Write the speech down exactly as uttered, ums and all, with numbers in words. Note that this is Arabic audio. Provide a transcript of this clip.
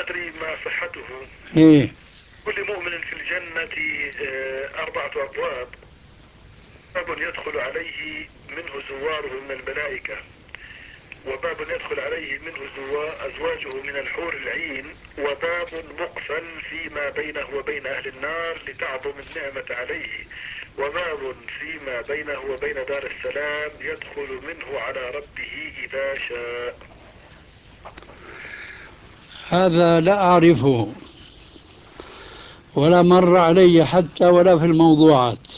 أدري ما صحته. إيه. كل مؤمن في الجنة آه، أربعة أبواب. باب يدخل عليه منه زواره من الملائكة، وباب يدخل عليه منه أزواجه من الحور العين، وباب مقفل فيما بينه وبين أهل النار لتعظم النعمة عليه، وباب فيما بينه وبين دار السلام يدخل منه على ربه إذا شاء. هذا لا أعرفه ولا مر علي حتى ولا في الموضوعات.